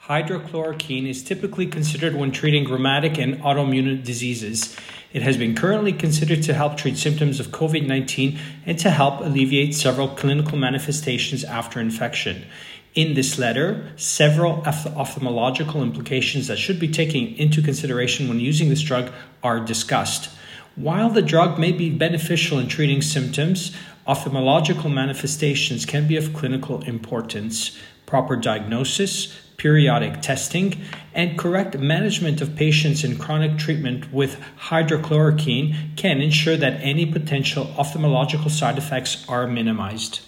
Hydrochloroquine is typically considered when treating rheumatic and autoimmune diseases. It has been currently considered to help treat symptoms of COVID-19 and to help alleviate several clinical manifestations after infection. In this letter, several ophthalmological implications that should be taken into consideration when using this drug are discussed. While the drug may be beneficial in treating symptoms, ophthalmological manifestations can be of clinical importance. Proper diagnosis, periodic testing, and correct management of patients in chronic treatment with hydrochloroquine can ensure that any potential ophthalmological side effects are minimized.